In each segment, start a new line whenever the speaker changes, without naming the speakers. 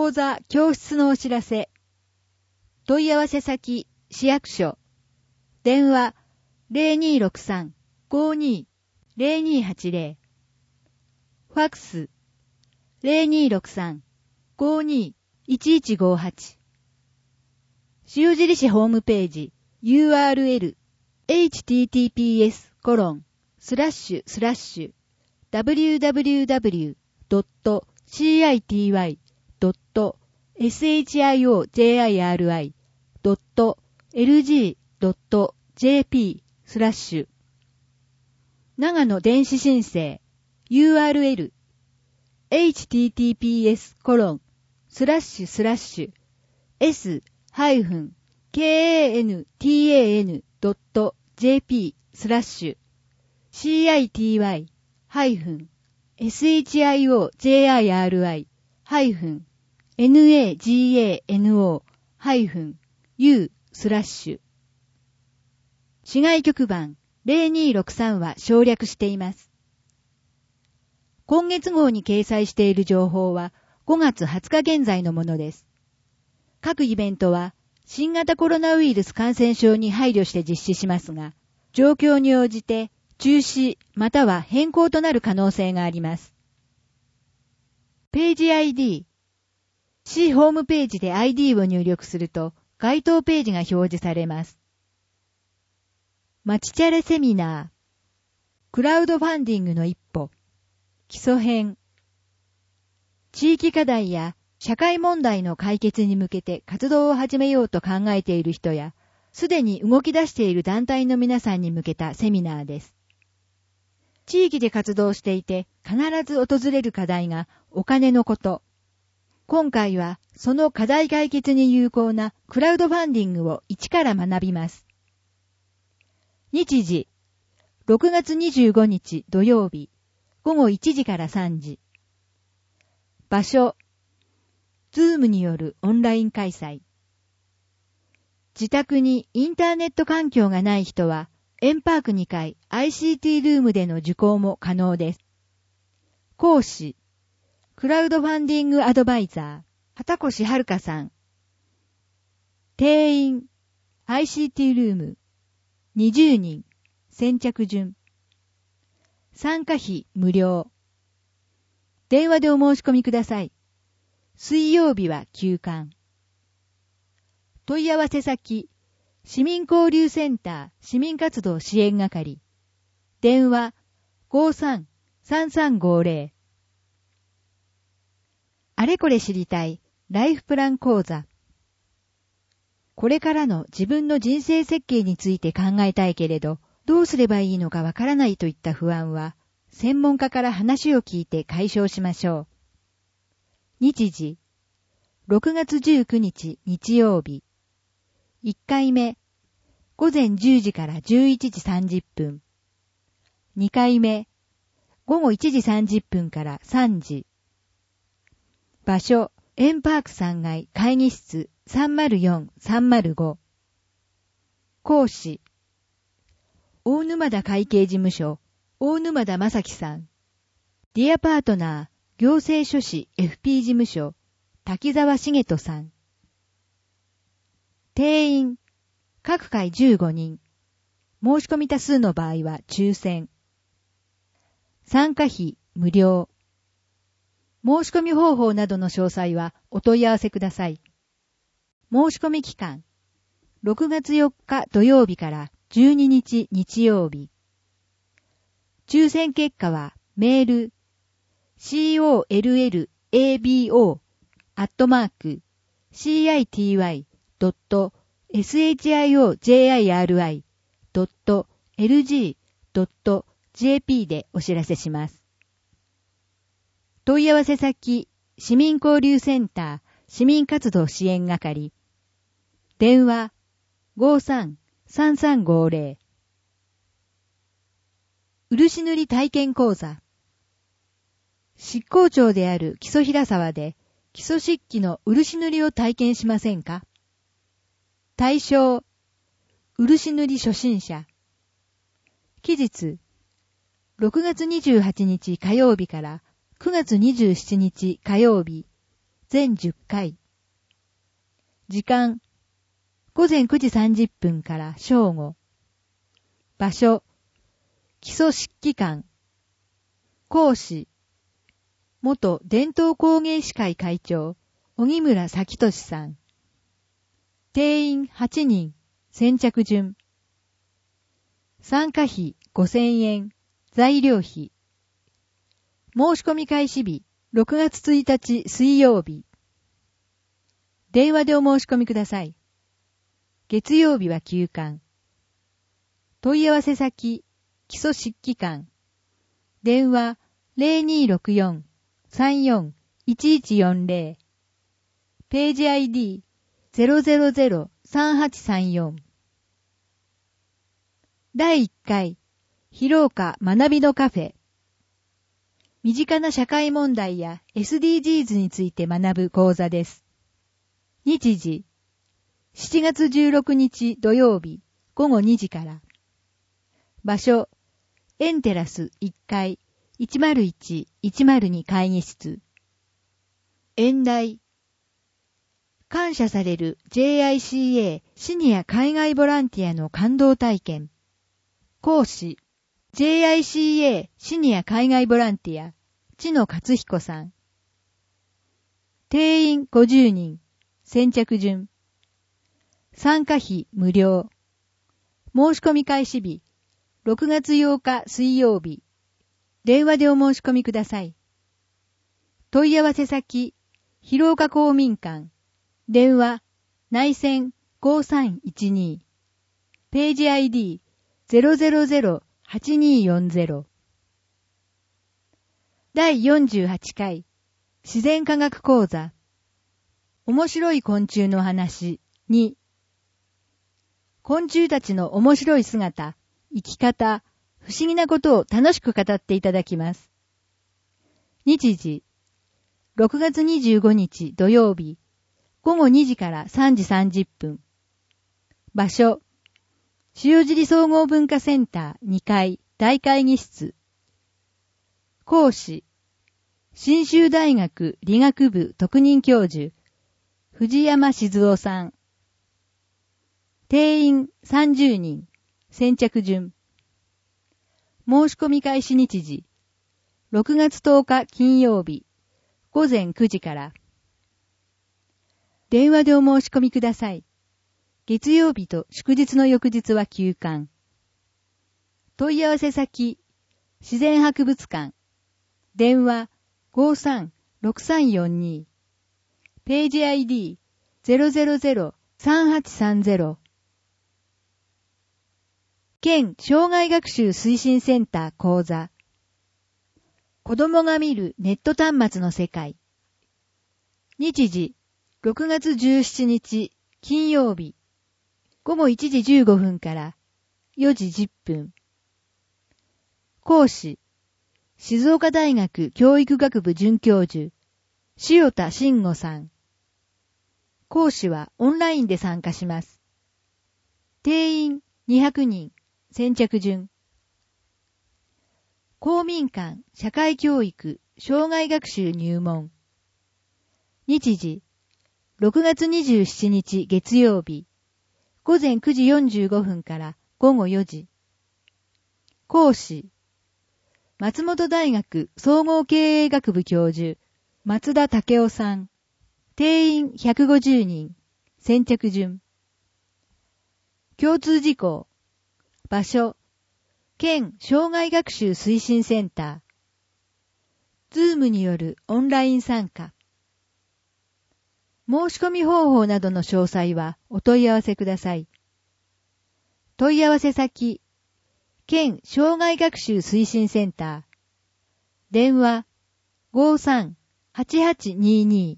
講座教室のお知らせ。問い合わせ先、市役所。電話、0263-52-0280。ファックス、0263-52-1158。塩印ホームページ、URL、https://www.city.shiri.lg.jp/ 長野電子申請 URL city.city.jp/city-shiri-nagano-u/ 市外局番0263は省略しています。今月号に掲載している情報は5月20日現在のものです。各イベントは新型コロナウイルス感染症に配慮して実施しますが、状況に応じて中止または変更となる可能性があります。ページ ID。市ホームページで ID を入力すると該当ページが表示されます。まちチャレセミナー。クラウドファンディングの一歩。基礎編。地域課題や社会問題の解決に向けて活動を始めようと考えている人や、すでに動き出している団体の皆さんに向けたセミナーです。地域で活動していて必ず訪れる課題がお金のこと。今回はその課題解決に有効なクラウドファンディングを一から学びます。日時、6月25日土曜日、午後1時から3時。場所、ズームによるオンライン開催。自宅にインターネット環境がない人は、円パーク2階 ICT ルームでの受講も可能です。講師、クラウドファンディングアドバイザー、畑越遥さん。定員、ICT ルーム、20人、先着順。参加費無料。電話でお申し込みください。水曜日は休館。問い合わせ先、市民交流センター市民活動支援係。電話 53-3350。あれこれ知りたいライフプラン講座。これからの自分の人生設計について考えたいけれど、どうすればいいのかわからないといった不安は、専門家から話を聞いて解消しましょう。日時、6月19日日曜日。1回目、午前10時から11時30分。2回目、午後1時30分から3時。場所、円パーク3階会議室304-305。講師、大沼田会計事務所、大沼田正樹さん。ディアパートナー、行政書士 FP 事務所、滝沢茂人さん。定員、各回15人。申し込み多数の場合は抽選。参加費無料。申し込み方法などの詳細はお問い合わせください。申し込み期間、6月4日土曜日から12日日曜日。抽選結果はメール、city.abo@citi.shiri.lg.jp でお知らせします。問い合わせ先、市民交流センター市民活動支援係。電話 53-3350。漆塗り体験講座。執行長である木曽平沢で基礎漆器の漆塗りを体験しませんか？対象、漆塗り初心者。期日、6月28日火曜日から9月27日火曜日、 全10回。時間、午前9時30分から正午。場所、基礎執記官。講師、元伝統工芸士会会長、荻村咲俊さん。定員8人、先着順。参加費5000円、材料費。申し込み開始日、6月1日水曜日。電話でお申し込みください。月曜日は休館。問い合わせ先、基礎執記官。電話0264-34-1140。ページ ID0003834。第1回、広岡学びのカフェ。身近な社会問題や SDGs について学ぶ講座です。日時、7月16日土曜日午後2時から。場所、エンテラス1階101-102会議室。演題、感謝される JICA シニア海外ボランティアの感動体験。講師、JICA シニア海外ボランティア、知野勝彦さん。定員50人、先着順。参加費無料。申し込み開始日、6月8日水曜日。電話でお申し込みください。問い合わせ先、広岡公民館。電話、内線5312。ページ ID0008240。第48回、自然科学講座。面白い昆虫の話2。昆虫たちの面白い姿、生き方、不思議なことを楽しく語っていただきます。日時、6月25日土曜日、午後2時から3時30分。場所、塩尻総合文化センター2階大会議室。講師、信州大学理学部特任教授、藤山静夫さん。定員30人、先着順。申し込み開始日時、6月10日金曜日、午前9時から。電話でお申し込みください。月曜日と祝日の翌日は休館。問い合わせ先、自然博物館。電話53-6342。ページ ID0003830。県障害学習推進センター講座。子供が見るネット端末の世界。日時、6月17日金曜日。午後1時15分から4時10分。講師、静岡大学教育学部准教授、塩田慎吾さん。講師はオンラインで参加します。定員200人、先着順。公民館社会教育障害学習入門。日時、6月27日月曜日。午前9時45分から午後4時。講師、松本大学総合経営学部教授、松田武夫さん。定員150人、先着順。共通事項。場所、県障害学習推進センター。ズームによるオンライン参加。申し込み方法などの詳細はお問い合わせください。問い合わせ先、県障害学習推進センター。電話53-8822。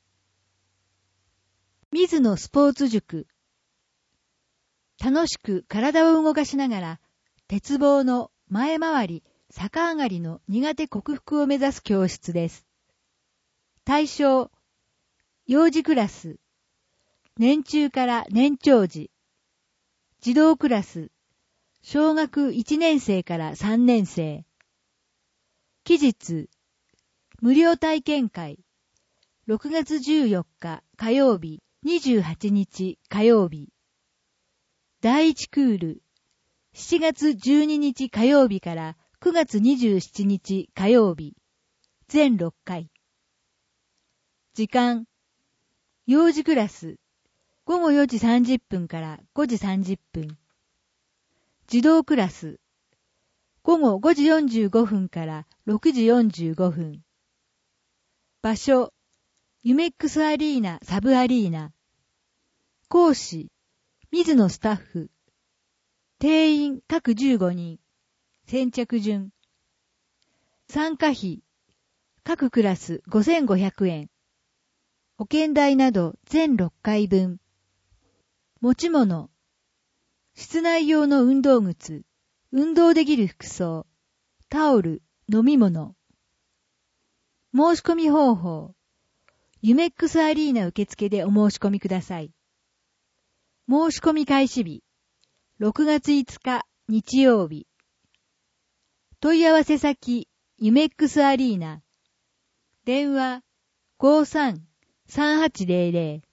水野スポーツ塾。楽しく体を動かしながら、鉄棒の前回り、逆上がりの苦手克服を目指す教室です。対象、幼児クラス、年中から年長児、児童クラス、小学1年生から3年生。期日、無料体験会、 6月14日火曜日、28日火曜日。第1クール、7月12日火曜日から9月27日火曜日。全6回。時間、幼児クラス、午後4時30分から5時30分。児童クラス、午後5時45分から6時45分。場所、ユメックスアリーナサブアリーナ。講師、水野スタッフ。定員各15人。先着順。参加費、各クラス5500円。保険代など全6回分。持ち物、室内用の運動靴、運動できる服装、タオル、飲み物。申し込み方法、ユメックスアリーナ受付でお申し込みください。申し込み開始日、6月5日日曜日。問い合わせ先、ユメックスアリーナ。電話、53-3800。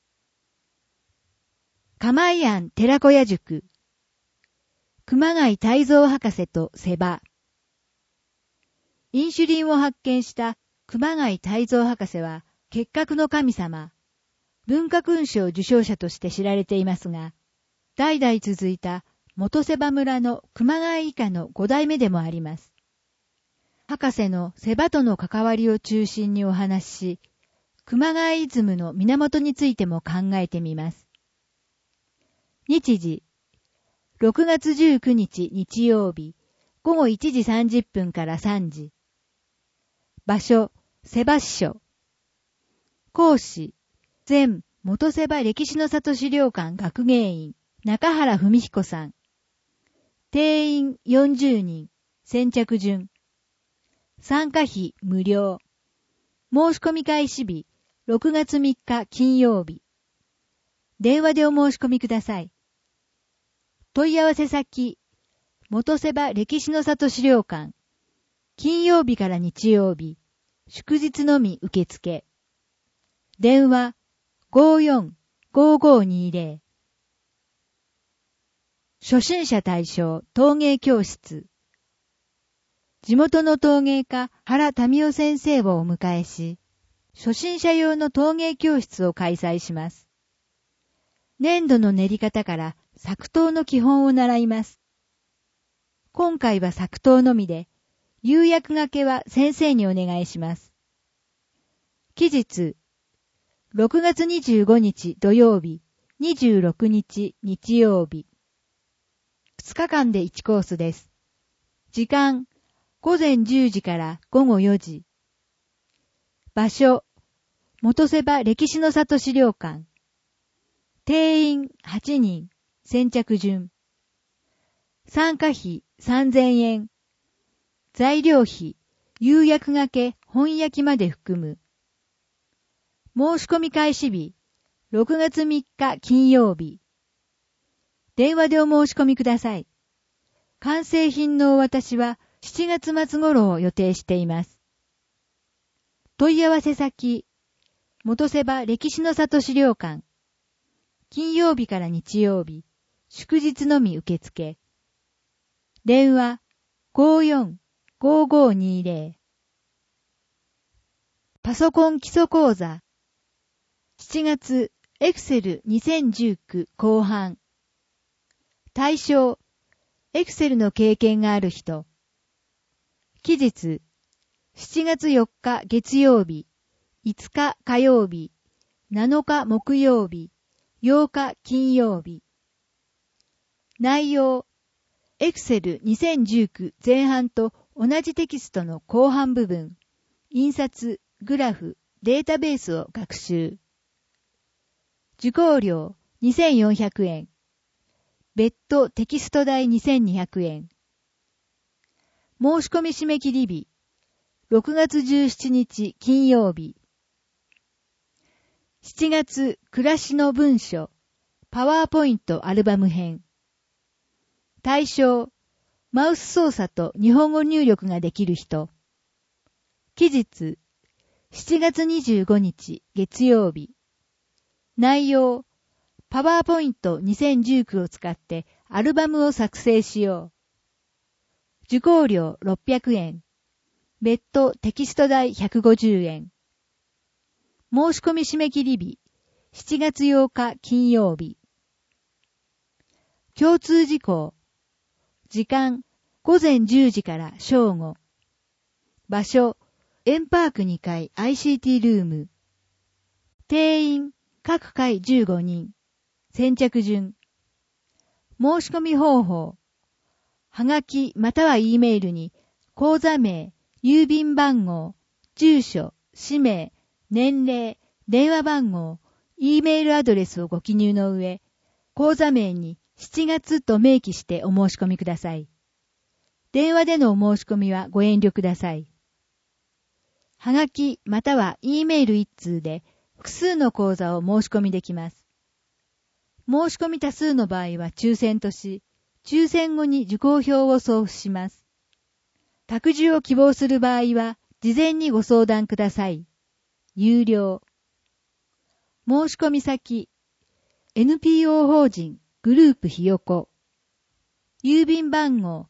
釜井庵寺子屋塾。熊谷泰造博士とセバ。インシュリンを発見した熊谷泰造博士は結核の神様、文化勲章受章者として知られていますが、代々続いた元セバ村の熊谷以下の5代目でもあります。博士のセバとの関わりを中心にお話しし、熊谷イズムの源についても考えてみます。日時、6月19日日曜日、午後1時30分から3時。場所、セバ支所。講師、前元セバ歴史の里資料館学芸員、中原文彦さん。定員40人、先着順。参加費無料。申し込み開始日、6月3日金曜日。電話でお申し込みください。問い合わせ先、元セバ歴史の里資料館。金曜日から日曜日、祝日のみ受付。電話、54-5520。初心者対象陶芸教室。地元の陶芸家原民夫先生をお迎えし、初心者用の陶芸教室を開催します。粘土の練り方から作陶の基本を習います。今回は作陶のみで、釉薬がけは先生にお願いします。期日、6月25日土曜日、26日日曜日。2日間で1コースです。時間、午前10時から午後4時。場所、元セバ歴史の里資料館。定員8人、先着順。参加費3000円。材料費、釉薬がけ、本焼きまで含む。申し込み開始日、6月3日金曜日。電話でお申し込みください。完成品のお渡しは7月末頃を予定しています。問い合わせ先、元セバ歴史の里資料館。金曜日から日曜日、祝日のみ受付。電話、54-5520。パソコン基礎講座。7月、エクセル2019後半。対象、エクセルの経験がある人。期日、7月4日月曜日、5日火曜日、7日木曜日、8日金曜日。内容、エクセル2019前半と同じテキストの後半部分、印刷、グラフ、データベースを学習。受講料2400円。別途テキスト代2200円。申し込み締め切り日、6月17日金曜日。7月暮らしの文書、パワーポイントアルバム編。対象、マウス操作と日本語入力ができる人。期日、 7月25日月曜日。内容、パワーポイント2019を使ってアルバムを作成しよう。受講料600円。別途テキスト代150円。申し込み締め切り日、7月8日金曜日。共通事項。時間、午前10時から正午。場所、エンパーク2階 ICT ルーム。定員、各回15人。先着順。申し込み方法。はがきまたは E メールに、口座名、郵便番号、住所、氏名、年齢、電話番号、E メールアドレスをご記入の上、口座名に7月と明記してお申し込みください。電話でのお申し込みはご遠慮ください。はがきまたは E メール1通で複数の口座を申し込みできます。申し込み多数の場合は抽選とし、抽選後に受講票を送付します。託児を希望する場合は事前にご相談ください。有料。申し込み先、NPO 法人グループひよこ。郵便番号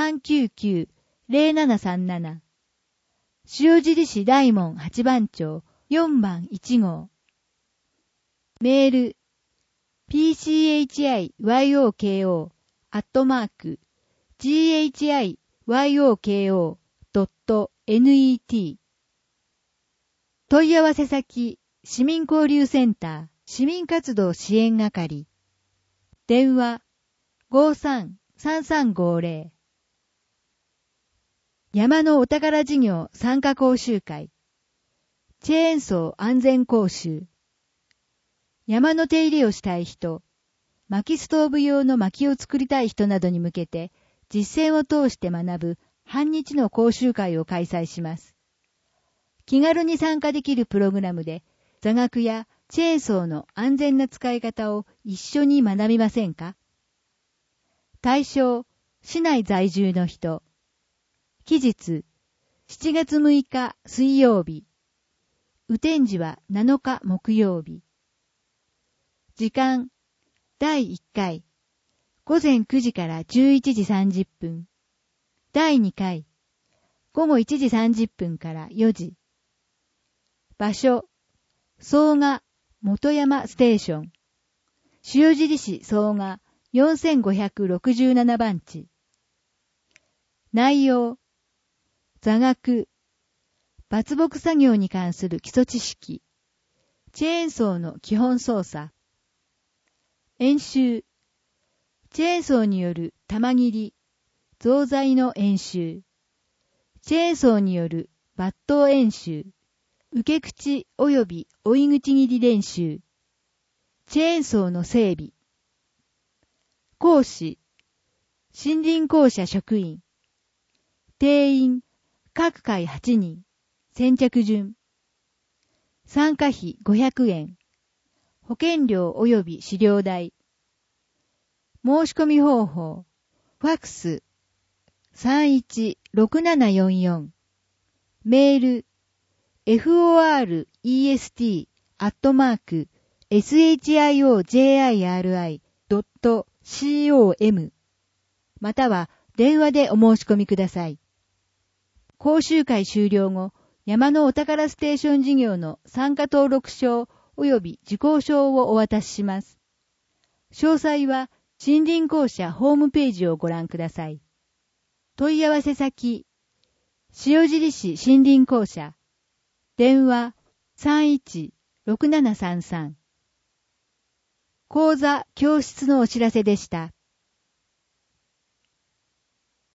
399-0737。塩尻市大門8番町4番1号。メール、pchiyoko@gyoko.net。問い合わせ先、市民交流センター、市民活動支援係。電話、53-3350。山のお宝事業参加講習会。チェーンソー安全講習。山の手入れをしたい人、薪ストーブ用の薪を作りたい人などに向けて、実践を通して学ぶ半日の講習会を開催します。気軽に参加できるプログラムで、座学やチェーンソーの安全な使い方を一緒に学びませんか？対象、市内在住の人。期日、7月6日水曜日。雨天時は7日木曜日。時間、第1回、午前9時から11時30分。第2回、午後1時30分から4時。場所、総賀元山ステーション。塩尻市総賀4567番地。内容、座学、伐木作業に関する基礎知識。チェーンソーの基本操作。演習。チェーンソーによる玉切り、造材の演習。チェーンソーによる抜刀演習。受け口及び追い口切り練習。チェーンソーの整備。講師。森林公社職員。定員。各回8人。先着順。参加費500円。保険料及び資料代。申し込み方法。ファックス。316744。メール。forest.shijiri.com または電話でお申し込みください。講習会終了後、山のお宝ステーション事業の参加登録証及び受講証をお渡しします。詳細は森林公社ホームページをご覧ください。問い合わせ先、塩尻市森林公社。電話31-6733。講座教室のお知らせでした。